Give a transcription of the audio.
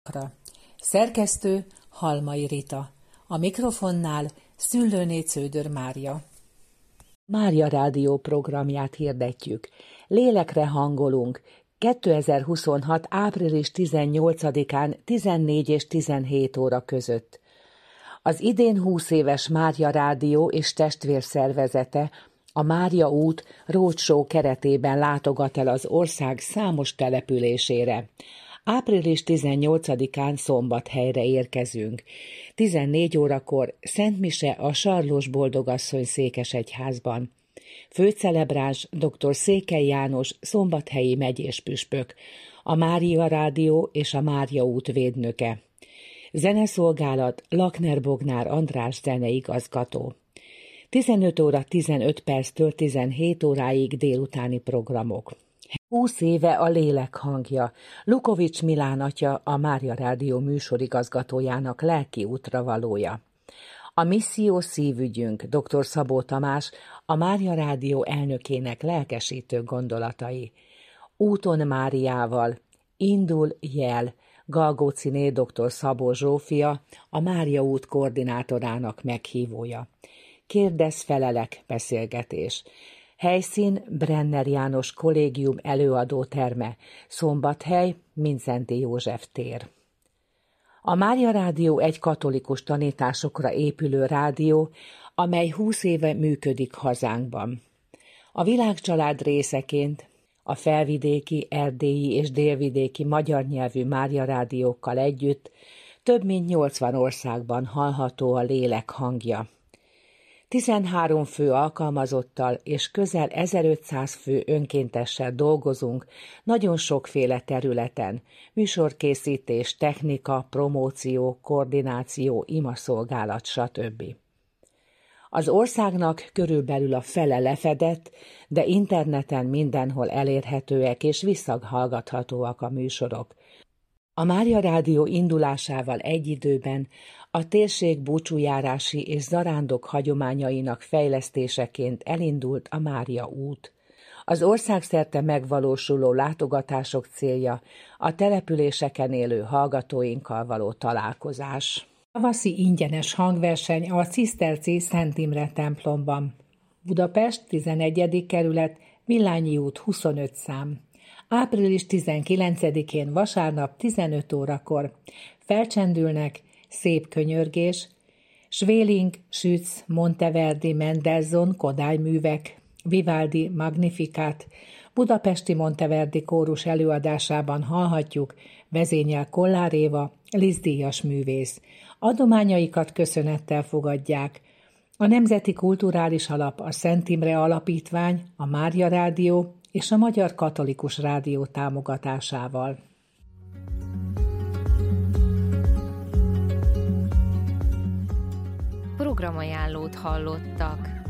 Szerkesztő Halmai Rita. A mikrofonnál Szüllőné Cződör Mária. Mária Rádió programját hirdetjük. Lélekre hangolunk 2026. április 18-án 14 és 17 óra között. Az idén 20 éves Mária Rádió és testvérszervezete, a Mária út roadshow keretében látogat el az ország számos településére. Április 18-án Szombathelyre érkezünk. 14 órakor szentmise a Sarlós Boldogasszony székesegyházban. Főcelebráns dr. Székely János szombathelyi megyéspüspök, a Mária Rádió és a Mária út védnöke. Zeneszolgálat Lakner Bognár András zeneigazgató. 15 óra 15 perctől 17 óráig délutáni programok. 20 éve a lélek hangja. Lukovics Milán atya, a Mária Rádió műsorigazgatójának lelki útravalója. A misszió szívügyünk, dr. Szabó Tamás, a Mária Rádió elnökének lelkesítő gondolatai. Úton Máriával, indul jel, Galgóciné dr. Szabó Zsófia, a Mária út koordinátorának meghívója. Kérdez-felelek beszélgetés. Helyszín Brenner János Kollégium előadóterme, Szombathely, Mindszenty József tér. A Mária Rádió egy katolikus tanításokra épülő rádió, amely 20 éve működik hazánkban. A világcsalád részeként a felvidéki, erdélyi és délvidéki magyar nyelvű Mária rádiókkal együtt több mint 80 országban hallható a lélek hangja. 13 fő alkalmazottal és közel 1500 fő önkéntessel dolgozunk nagyon sokféle területen, műsorkészítés, technika, promóció, koordináció, imaszolgálat, stb. Az országnak körülbelül a fele lefedett, de interneten mindenhol elérhetőek és visszahallgathatóak a műsorok. A Mária Rádió indulásával egy időben a térség búcsújárási és zarándok hagyományainak fejlesztéseként elindult a Mária út. Az országszerte megvalósuló látogatások célja a településeken élő hallgatóinkkal való találkozás. Tavaszi ingyenes hangverseny a Ciszterci Szent Imre templomban. Budapest, 11. kerület, Villányi út 25 szám. Április 19-én vasárnap 15 órakor felcsendülnek szép könyörgés, Svéling, Schütz, Monteverdi, Mendelssohn, Kodály művek, Vivaldi, Magnificat, budapesti Monteverdi kórus előadásában hallhatjuk vezényel Kollár Éva, Liszt-díjas művész. Adományaikat köszönettel fogadják a Nemzeti Kulturális Alap, a Szent Imre Alapítvány, a Mária Rádió és a Magyar Katolikus Rádió támogatásával. Programajánlót hallottak.